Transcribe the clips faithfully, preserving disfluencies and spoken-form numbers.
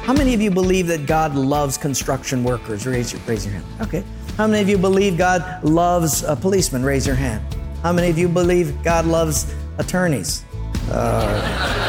How many of you believe that God loves construction workers? Raise your, raise your hand. Okay. How many of you believe God loves uh, policemen? Raise your hand. How many of you believe God loves attorneys? Uh,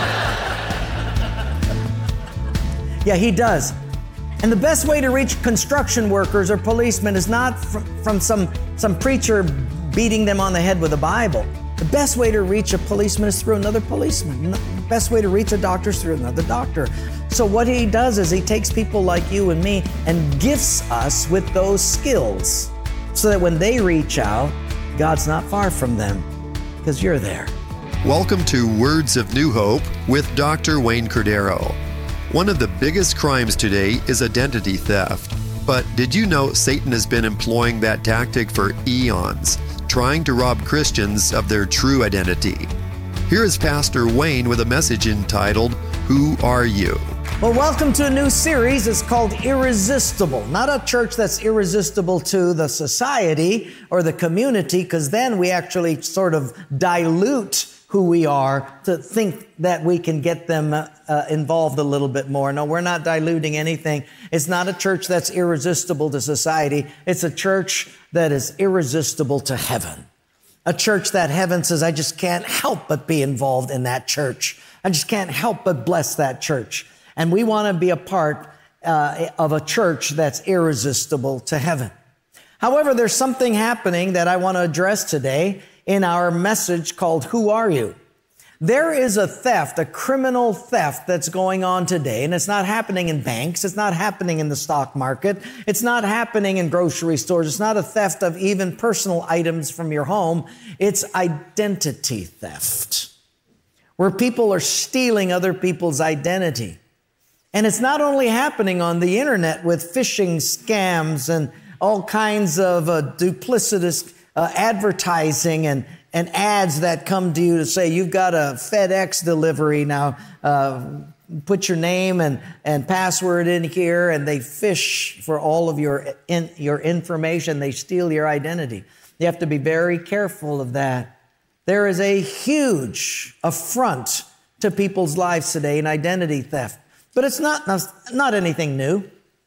yeah, He does. And the best way to reach construction workers or policemen is not from, from some, some preacher beating them on the head with a Bible. The best way to reach a policeman is through another policeman. The best way to reach a doctor is through another doctor. So what He does is He takes people like you and me and gifts us with those skills so that when they reach out, God's not far from them because you're there. Welcome to Words of New Hope with Doctor Wayne Cordero. One of the biggest crimes today is identity theft. But did you know Satan has been employing that tactic for eons, trying to rob Christians of their true identity? Here is Pastor Wayne with a message entitled, Who Are You? Well, welcome to a new series. It's called Irresistible. Not a church that's irresistible to the society or the community, because then we actually sort of dilute who we are to think that we can get them uh, uh, involved a little bit more. No, we're not diluting anything. It's not a church that's irresistible to society. It's a church that is irresistible to heaven. A church that heaven says, I just can't help but be involved in that church. I just can't help but bless that church. And we want to be a part uh, of a church that's irresistible to heaven. However, there's something happening that I want to address today in our message called, Who Are You? There is a theft, a criminal theft that's going on today, and it's not happening in banks. It's not happening in the stock market. It's not happening in grocery stores. It's not a theft of even personal items from your home. It's identity theft, where people are stealing other people's identity. And it's not only happening on the internet with phishing scams and all kinds of uh, duplicitous uh, advertising and, and ads that come to you to say, you've got a FedEx delivery now, uh, put your name and, and password in here, and they fish for all of your, in, your information. They steal your identity. You have to be very careful of that. There is a huge affront to people's lives today in identity theft. But it's not, not anything new.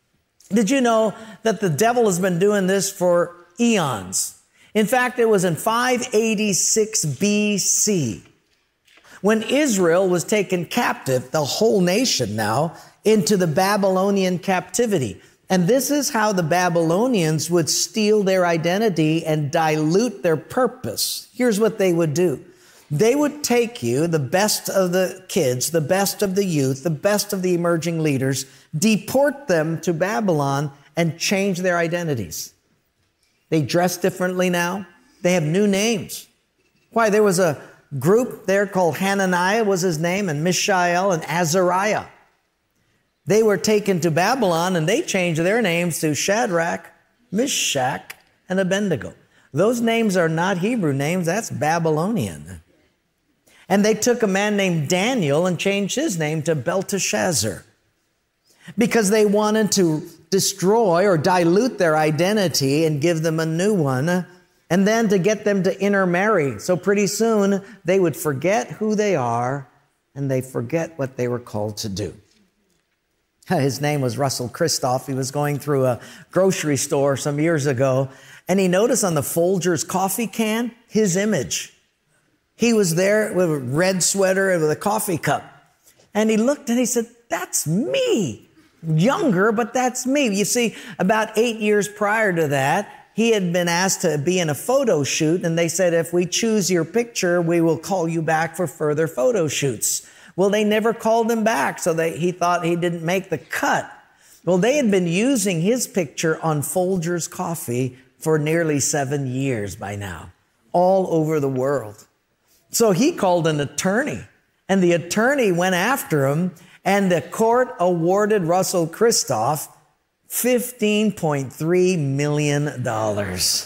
Did you know that the devil has been doing this for eons? In fact, it was in five eighty-six B C when Israel was taken captive, the whole nation now, into the Babylonian captivity. And this is how the Babylonians would steal their identity and dilute their purpose. Here's what they would do. They would take you, the best of the kids, the best of the youth, the best of the emerging leaders, deport them to Babylon and change their identities. They dress differently now. They have new names. Why? There was a group there called Hananiah was his name, and Mishael and Azariah. They were taken to Babylon and they changed their names to Shadrach, Meshach, and Abednego. Those names are not Hebrew names, that's Babylonian. And they took a man named Daniel and changed his name to Belteshazzar because they wanted to destroy or dilute their identity and give them a new one, and then to get them to intermarry. So pretty soon they would forget who they are and they forget what they were called to do. His name was Russell Christoph. He was going through a grocery store some years ago, and he noticed on the Folgers coffee can his image. He was there with a red sweater and with a coffee cup. And he looked and he said, that's me. Younger, but that's me. You see, about eight years prior to that, he had been asked to be in a photo shoot, and they said, if we choose your picture, we will call you back for further photo shoots. Well, they never called him back, so they, he thought he didn't make the cut. Well, they had been using his picture on Folgers coffee for nearly seven years by now, all over the world. So he called an attorney, and the attorney went after him, and the court awarded Russell Christoph fifteen point three million dollars.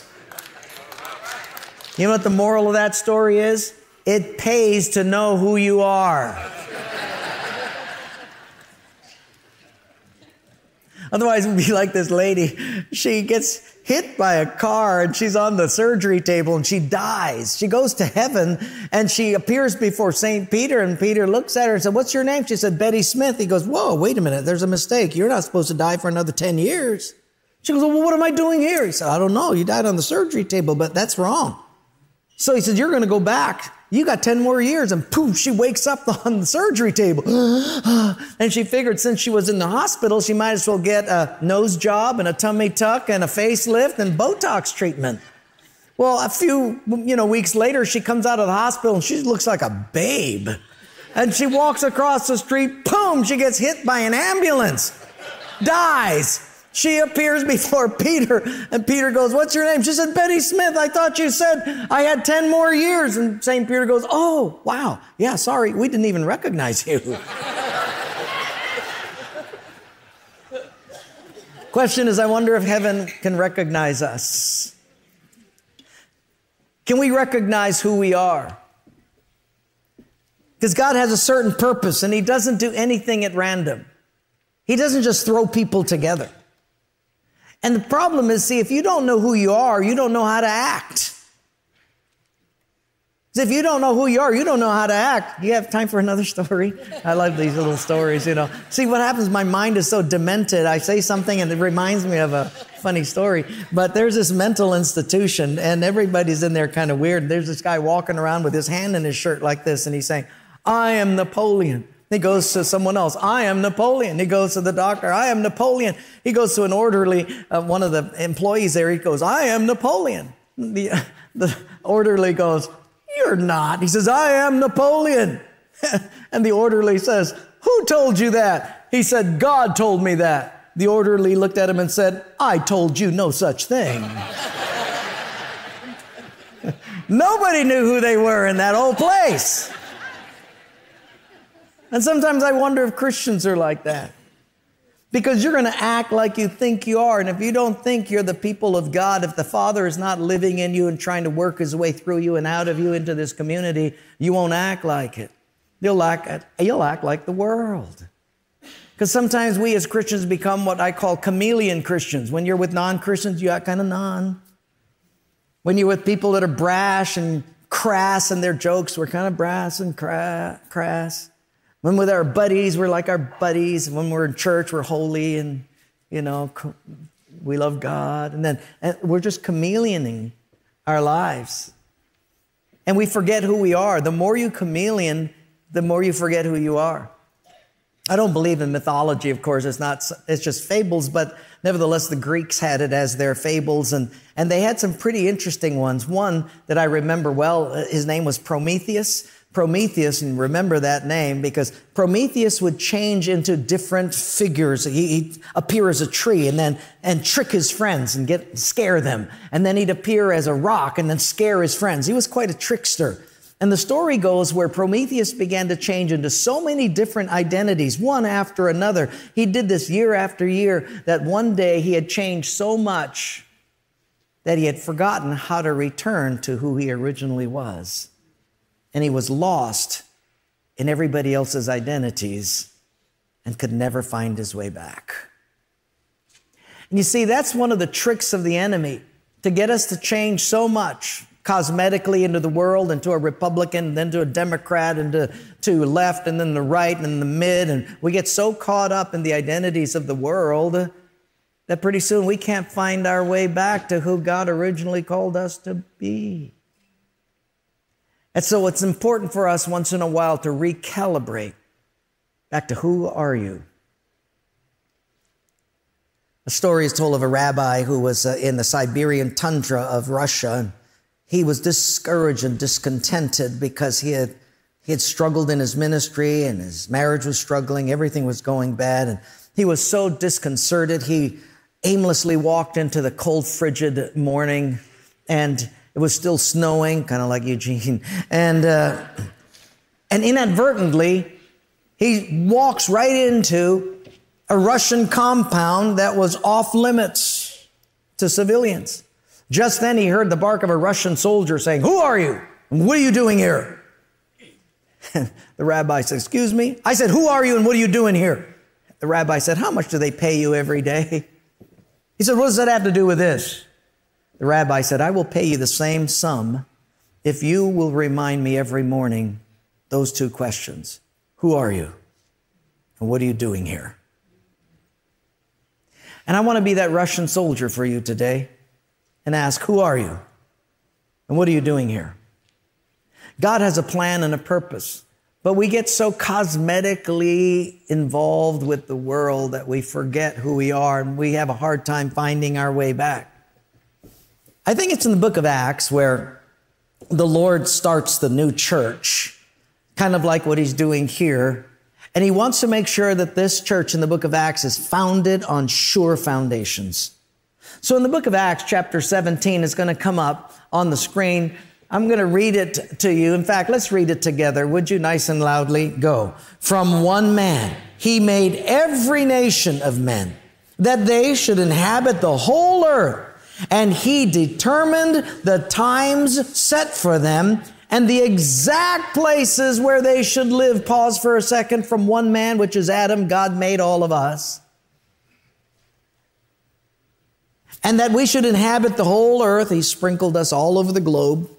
You know what the moral of that story is? It pays to know who you are. Otherwise, it would be like this lady. She gets hit by a car and she's on the surgery table and she dies. She goes to heaven and she appears before Saint Peter, and Peter looks at her and said, "What's your name?" She said, "Betty Smith." He goes, "Whoa, wait a minute. There's a mistake. You're not supposed to die for another ten years. She goes, "Well, what am I doing here?" He said, "I don't know. You died on the surgery table, but that's wrong." So he said, "You're going to go back. You got ten more years." And poof, she wakes up on the surgery table. And she figured since she was in the hospital, she might as well get a nose job and a tummy tuck and a facelift and Botox treatment. Well, a few, you know, weeks later, she comes out of the hospital and she looks like a babe. And she walks across the street, boom, she gets hit by an ambulance, dies. She appears before Peter, and Peter goes, "What's your name?" She said, "Betty Smith. I thought you said I had ten more years. And Saint Peter goes, "Oh, wow. Yeah, sorry. We didn't even recognize you." Question is, I wonder if heaven can recognize us. Can we recognize who we are? Because God has a certain purpose, and he doesn't do anything at random. He doesn't just throw people together. And the problem is, see, if you don't know who you are, you don't know how to act. If you don't know who you are, you don't know how to act. You have time for another story? I love these little stories, you know. See, what happens, my mind is so demented. I say something and it reminds me of a funny story. But there's this mental institution and everybody's in there kind of weird. There's this guy walking around with his hand in his shirt like this and he's saying, "I am Napoleon." He goes to someone else, "I am Napoleon." He goes to the doctor, "I am Napoleon." He goes to an orderly, uh, one of the employees there. He goes, "I am Napoleon." The, the orderly goes, "You're not." He says, "I am Napoleon." And the orderly says, "Who told you that?" He said, "God told me that." The orderly looked at him and said, "I told you no such thing." Nobody knew who they were in that whole place. And sometimes I wonder if Christians are like that. Because you're going to act like you think you are. And if you don't think you're the people of God, if the Father is not living in you and trying to work his way through you and out of you into this community, you won't act like it. You'll act, you'll act like the world. Because sometimes we as Christians become what I call chameleon Christians. When you're with non-Christians, you act kind of non. When you're with people that are brash and crass in their jokes, we're kind of brass and cra- crass. When with our buddies, we're like our buddies. When we're in church, we're holy and, you know, we love God. And then and we're just chameleoning our lives. And we forget who we are. The more you chameleon, the more you forget who you are. I don't believe in mythology, of course. It's not, it's just fables, but nevertheless, the Greeks had it as their fables, and, and they had some pretty interesting ones. One that I remember well, his name was Prometheus. Prometheus, and remember that name because Prometheus would change into different figures. He, he'd appear as a tree and then and trick his friends and get scare them. And then he'd appear as a rock and then scare his friends. He was quite a trickster. And the story goes where Prometheus began to change into so many different identities, one after another. He did this year after year that one day he had changed so much that he had forgotten how to return to who he originally was. And he was lost in everybody else's identities and could never find his way back. And you see, that's one of the tricks of the enemy, to get us to change so much cosmetically into the world, into a Republican, then to a Democrat, and to, to left, and then the right, and the mid. And we get so caught up in the identities of the world that pretty soon we can't find our way back to who God originally called us to be. And so it's important for us once in a while to recalibrate back to who are you? A story is told of a rabbi who was uh, in the Siberian tundra of Russia. He was discouraged and discontented because he had, he had struggled in his ministry and his marriage was struggling. Everything was going bad. And he was so disconcerted. He aimlessly walked into the cold, frigid morning, and it was still snowing, kind of like Eugene. And, uh, and inadvertently, he walks right into a Russian compound that was off limits to civilians. Just then he heard the bark of a Russian soldier saying, "Who are you? And what are you doing here?" The rabbi said, "Excuse me?" I said, "Who are you and what are you doing here?" The rabbi said, how much do they pay you every day? He said, what does that have to do with this? The rabbi said, I will pay you the same sum if you will remind me every morning those two questions. Who are you? And what are you doing here? And I want to be that Russian soldier for you today and ask, who are you? And what are you doing here? God has a plan and a purpose, but we get so cosmetically involved with the world that we forget who we are, and we have a hard time finding our way back. I think it's in the book of Acts where the Lord starts the new church, kind of like what he's doing here. And he wants to make sure that this church in the book of Acts is founded on sure foundations. So in the book of Acts, chapter seventeen is going to come up on the screen. I'm going to read it to you. In fact, let's read it together. Would you nice and loudly go? From one man, he made every nation of men that they should inhabit the whole earth. And he determined the times set for them and the exact places where they should live. Pause for a second. From one man, which is Adam, God made all of us. And that we should inhabit the whole earth. He sprinkled us all over the globe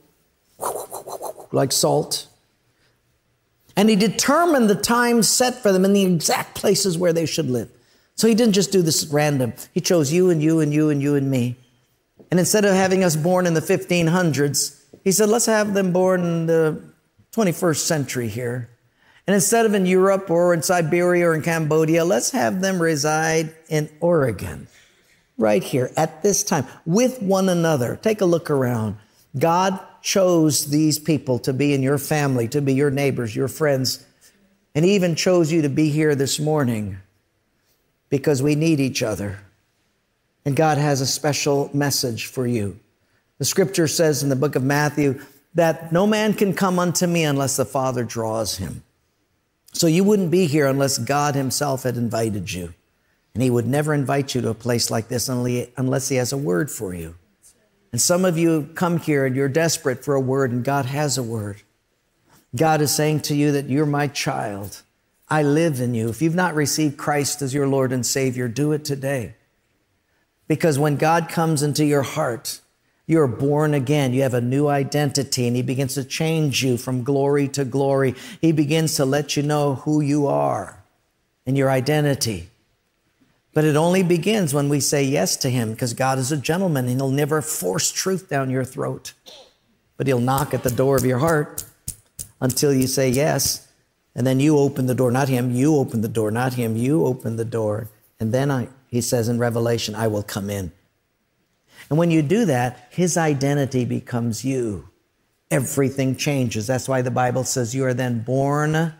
like salt. And he determined the times set for them and the exact places where they should live. So he didn't just do this at random. He chose you and you and you and you and me. And instead of having us born in the fifteen hundreds, he said, let's have them born in the twenty-first century here. And instead of in Europe or in Siberia or in Cambodia, let's have them reside in Oregon, right here at this time, with one another. Take a look around. God chose these people to be in your family, to be your neighbors, your friends, and he even chose you to be here this morning because we need each other. And God has a special message for you. The scripture says in the book of Matthew that no man can come unto me unless the Father draws him. So you wouldn't be here unless God himself had invited you. And he would never invite you to a place like this unless he has a word for you. And some of you come here and you're desperate for a word, and God has a word. God is saying to you that you're my child. I live in you. If you've not received Christ as your Lord and Savior, do it today. Because when God comes into your heart, you're born again. You have a new identity, and he begins to change you from glory to glory. He begins to let you know who you are and your identity. But it only begins when we say yes to him, because God is a gentleman and he'll never force truth down your throat. But he'll knock at the door of your heart until you say yes. And then you open the door, not him. You open the door, not him. You open the door. And then I, he says in Revelation, I will come in. And when you do that, his identity becomes you. Everything changes. That's why the Bible says you are then born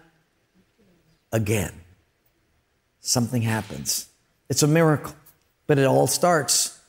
again. Something happens. It's a miracle, but it all starts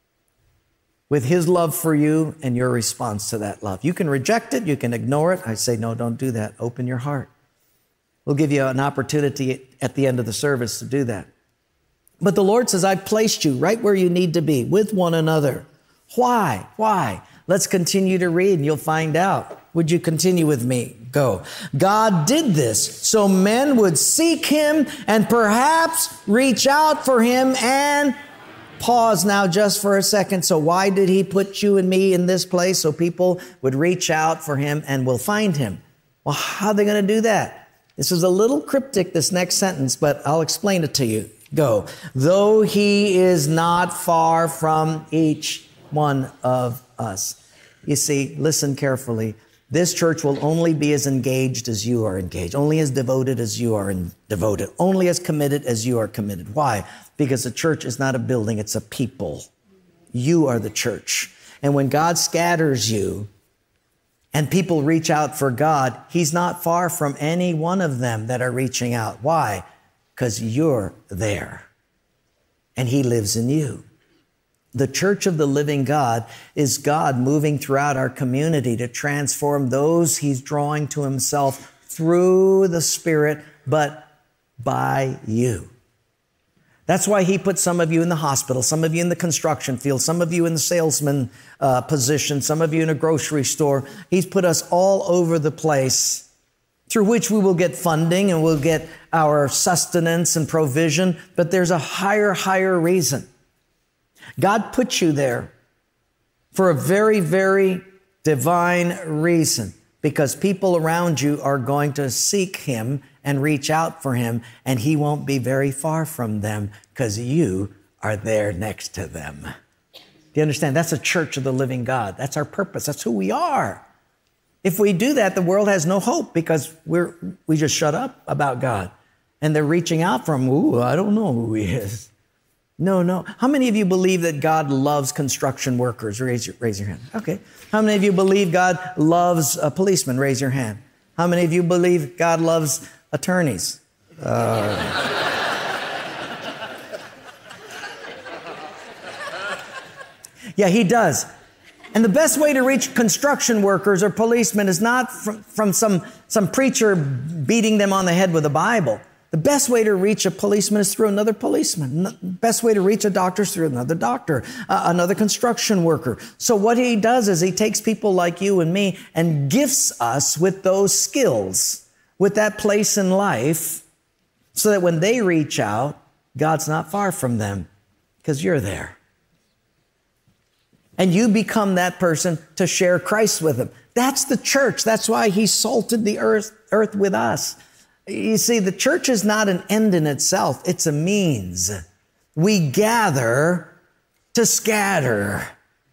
with his love for you and your response to that love. You can reject it. You can ignore it. I say, no, don't do that. Open your heart. We'll give you an opportunity at the end of the service to do that. But the Lord says, I've placed you right where you need to be with one another. Why? Why? Let's continue to read and you'll find out. Would you continue with me? Go. God did this so men would seek him and perhaps reach out for him. And pause now just for a second. So why did he put you and me in this place? So people would reach out for him and will find him. Well, how are they going to do that? This is a little cryptic, this next sentence, but I'll explain it to you. Go. Though he is not far from each one of us. You see, listen carefully. This church will only be as engaged as you are engaged, only as devoted as you are in devoted, only as committed as you are committed. Why? Because the church is not a building, it's a people. You are the church. And when God scatters you and people reach out for God, he's not far from any one of them that are reaching out. Why? Because you're there and he lives in you. The church of the living God is God moving throughout our community to transform those he's drawing to himself through the Spirit, but by you. That's why he put some of you in the hospital, some of you in the construction field, some of you in the salesman uh, position, some of you in a grocery store. He's put us all over the place through which we will get funding and we'll get our sustenance and provision, but there's a higher, higher reason. God put you there for a very, very divine reason, because people around you are going to seek him and reach out for him, and he won't be very far from them because you are there next to them. Do you understand? That's a church of the living God. That's our purpose. That's who we are. If we do that, the world has no hope because we're, we just shut up about God. And they're reaching out for him. Ooh, I don't know who he is. No, no. How many of you believe that God loves construction workers? Raise your, raise your hand. Okay. How many of you believe God loves uh, policemen? Raise your hand. How many of you believe God loves attorneys? Uh, yeah, he does. And the best way to reach construction workers or policemen is not from, from some, some preacher beating them on the head with a Bible. The best way to reach a policeman is through another policeman. The best way to reach a doctor is through another doctor, uh, another construction worker. So what he does is he takes people like you and me and gifts us with those skills, with that place in life, so that when they reach out, God's not far from them because you're there. And you become that person to share Christ with them. That's the church. That's why he salted the earth, earth with us. You see, the church is not an end in itself. It's a means. We gather to scatter.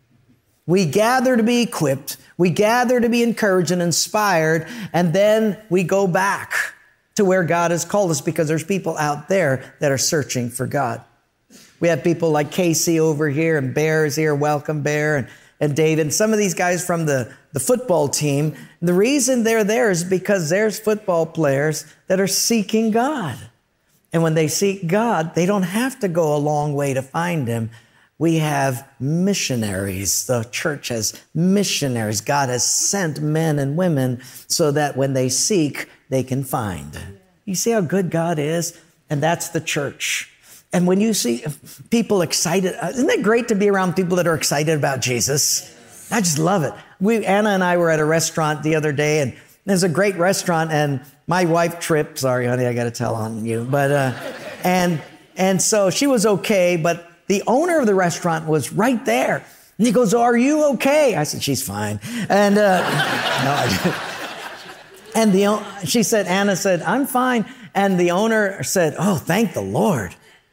We gather to be equipped. We gather to be encouraged and inspired. And then we go back to where God has called us, because there's people out there that are searching for God. We have people like Casey over here, and Bear is here. Welcome, Bear, and, and David. And some of these guys from the, the football team. The reason they're there is because there's football players that are seeking God. And when they seek God, they don't have to go a long way to find him. We have missionaries. The church has missionaries. God has sent men and women so that when they seek, they can find. You see how good God is? And that's the church. And when you see people excited, isn't it great to be around people that are excited about Jesus? I just love it. We, Anna and I were at a restaurant the other day, and there's a great restaurant, and my wife tripped. Sorry, honey, I got to tell on you. But, uh, and, and so she was okay, but the owner of the restaurant was right there. And he goes, "Are you okay?" I said, "She's fine." And, uh, no, I and the, she said, Anna said, "I'm fine." And the owner said, "Oh, thank the Lord."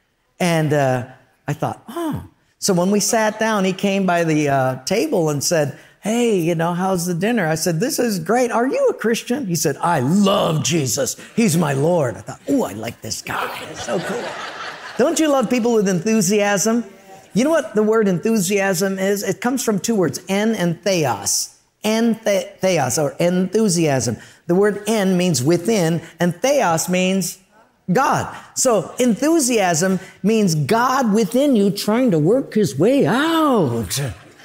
And uh, I thought, oh. So when we sat down, he came by the uh, table and said, "Hey, you know, how's the dinner?" I said, "This is great. Are you a Christian?" He said, "I love Jesus. He's my Lord." I thought, oh, I like this guy. It's so cool. Don't you love people with enthusiasm? You know what the word enthusiasm is? It comes from two words, en and theos. En theos, or enthusiasm. The word en means within, and theos means God. So enthusiasm means God within you trying to work his way out.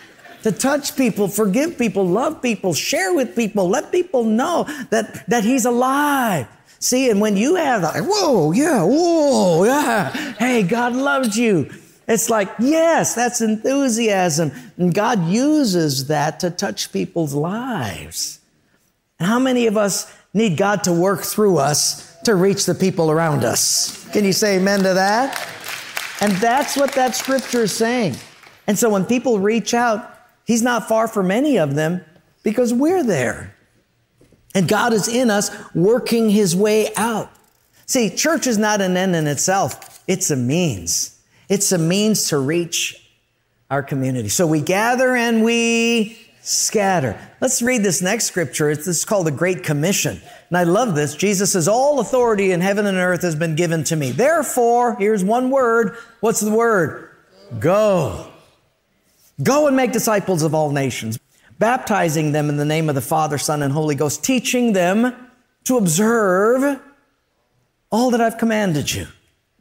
To touch people, forgive people, love people, share with people, let people know that, that he's alive. See, and when you have that, whoa, yeah, whoa, yeah. Hey, God loves you. It's like, yes, that's enthusiasm. And God uses that to touch people's lives. And how many of us need God to work through us to reach the people around us? Can you say amen to that? And that's what that scripture is saying. And so when people reach out, he's not far from any of them because we're there. And God is in us working his way out. See, church is not an end in itself. It's a means. It's a means to reach our community. So we gather and we scatter. Let's read this next scripture. It's, this is called the Great Commission. And I love this. Jesus says, "All authority in heaven and earth has been given to me. Therefore," here's one word. What's the word? Go. Go and make disciples of all nations, baptizing them in the name of the Father, Son, and Holy Ghost, teaching them to observe all that I've commanded you.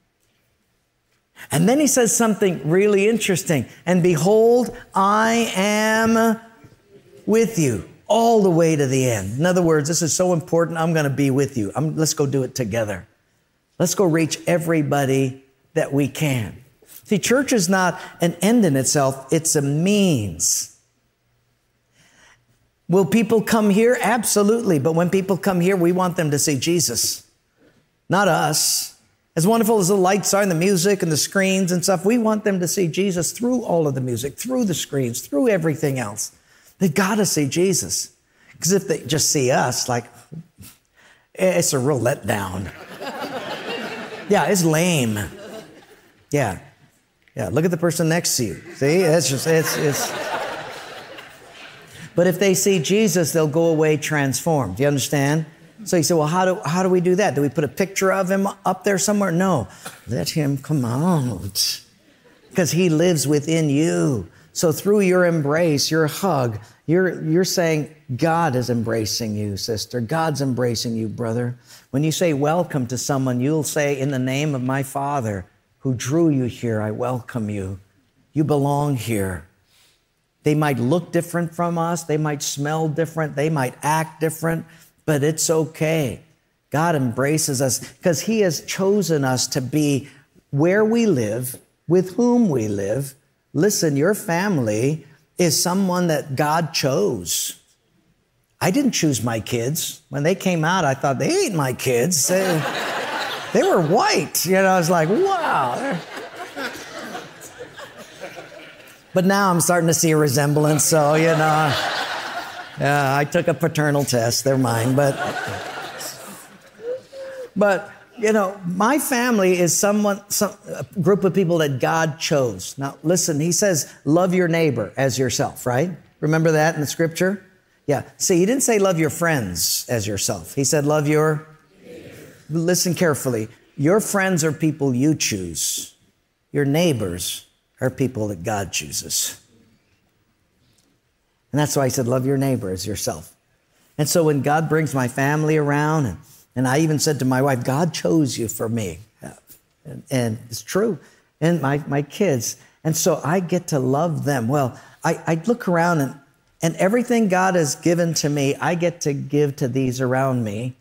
And then he says something really interesting. "And behold, I am with you all the way to the end." In other words, this is so important. I'm going to be with you. I'm, let's go do it together. Let's go reach everybody that we can. See, church is not an end in itself. It's a means. Will people come here? Absolutely. But when people come here, we want them to see Jesus, not us. As wonderful as the lights are and the music and the screens and stuff, we want them to see Jesus through all of the music, through the screens, through everything else. They got to see Jesus. Because if they just see us, like, it's a real letdown. Yeah, it's lame. Yeah. Yeah, look at the person next to you. See, it's just, it's, it's. But if they see Jesus, they'll go away transformed. Do you understand? So you say, well, how do, how do we do that? Do we put a picture of him up there somewhere? No. Let him come out. Because he lives within you. So through your embrace, your hug, you're, you're saying, God is embracing you, sister. God's embracing you, brother. When you say welcome to someone, you'll say, in the name of my Father who drew you here, I welcome you. You belong here. They might look different from us. They might smell different. They might act different. But it's okay. God embraces us because he has chosen us to be where we live, with whom we live. Listen, your family is someone that God chose. I didn't choose my kids. When they came out, I thought, they ain't my kids. They, they were white. You know, I was like, wow. But now I'm starting to see a resemblance, so, you know. Yeah, I took a paternal test. They're mine, but, but you know, my family is someone, some a group of people that God chose. Now, listen, he says, love your neighbor as yourself, right? Remember that in the scripture? Yeah. See, he didn't say love your friends as yourself. He said, love your neighbor. Listen carefully. Your friends are people you choose. Your neighbors are people that God chooses. And that's why I said, love your neighbor as yourself. And so when God brings my family around, and, and I even said to my wife, God chose you for me. And, and it's true. And my, my kids. And so I get to love them. Well, I, I look around and, and everything God has given to me, I get to give to these around me.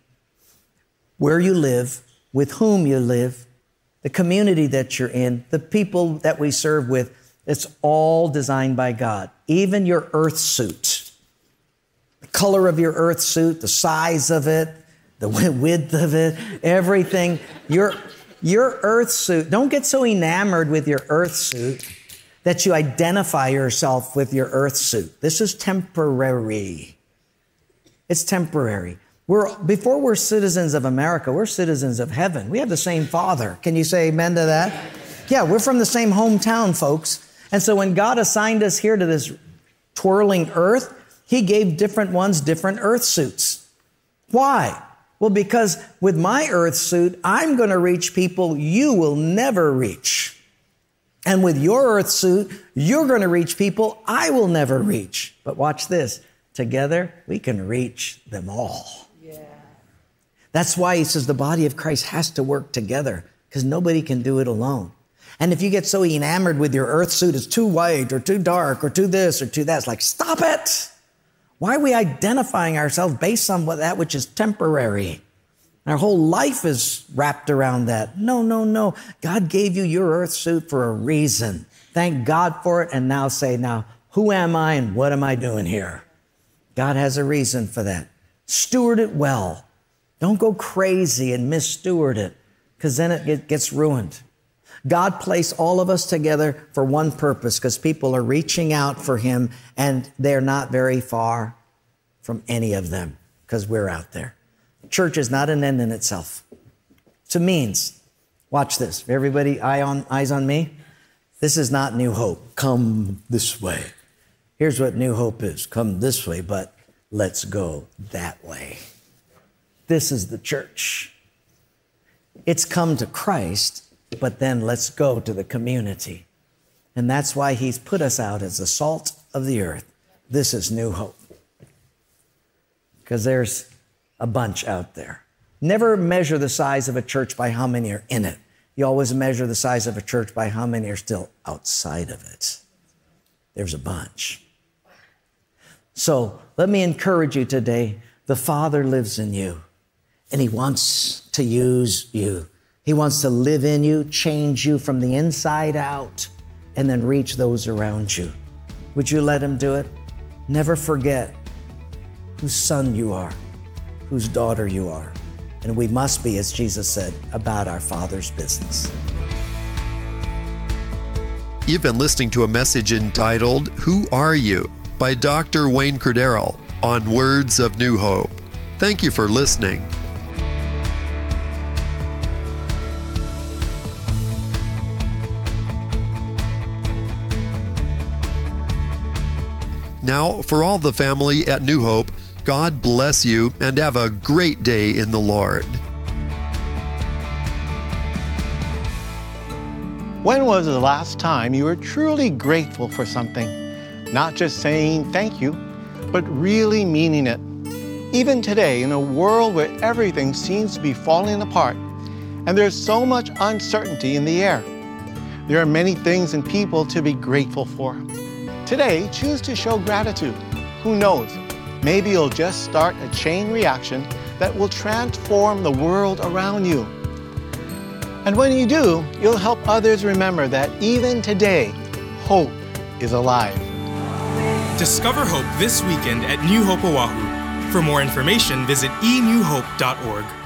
Where you live, with whom you live, the community that you're in, the people that we serve with, it's all designed by God. Even your earth suit, the color of your earth suit, the size of it, the width of it, everything. Your, your earth suit, don't get so enamored with your earth suit that you identify yourself with your earth suit. This is temporary. It's temporary. We're, before we're citizens of America, we're citizens of heaven. We have the same Father. Can you say amen to that? Yeah, we're from the same hometown, folks. And so when God assigned us here to this twirling earth, he gave different ones different earth suits. Why? Well, because with my earth suit, I'm going to reach people you will never reach. And with your earth suit, you're going to reach people I will never reach. But watch this. Together, we can reach them all. Yeah. That's why he says the body of Christ has to work together, because nobody can do it alone. And if you get so enamored with your earth suit, it's too white or too dark or too this or too that, it's like, stop it. Why are we identifying ourselves based on what, that which is temporary? Our whole life is wrapped around that. No, no, no. God gave you your earth suit for a reason. Thank God for it. And now say, now, who am I and what am I doing here? God has a reason for that. Steward it well. Don't go crazy and missteward it, because then it gets ruined. God placed all of us together for one purpose, because people are reaching out for him and they're not very far from any of them, because we're out there. Church is not an end in itself. It's a means. Watch this. Everybody, eye on, eyes on me. This is not New Hope. Come this way. Here's what New Hope is. Come this way, but let's go that way. This is the church. It's come to Christ, but then let's go to the community. And that's why he's put us out as the salt of the earth. This is New Hope. Because there's a bunch out there. Never measure the size of a church by how many are in it. You always measure the size of a church by how many are still outside of it. There's a bunch. So let me encourage you today. The Father lives in you, and he wants to use you. He wants to live in you, change you from the inside out, and then reach those around you. Would you let him do it? Never forget, whose son you are, whose daughter you are. And we must be, as Jesus said, about our Father's business. You've been listening to a message entitled, Who Are You? By Doctor Wayne Cordeiro on Words of New Hope. Thank you for listening. Now, for all the family at New Hope, God bless you and have a great day in the Lord. When was the last time you were truly grateful for something? Not just saying thank you, but really meaning it. Even today, in a world where everything seems to be falling apart, and there's so much uncertainty in the air, there are many things and people to be grateful for. Today, choose to show gratitude. Who knows? Maybe you'll just start a chain reaction that will transform the world around you. And when you do, you'll help others remember that even today, hope is alive. Discover hope this weekend at New Hope Oahu. For more information, visit e new hope dot org.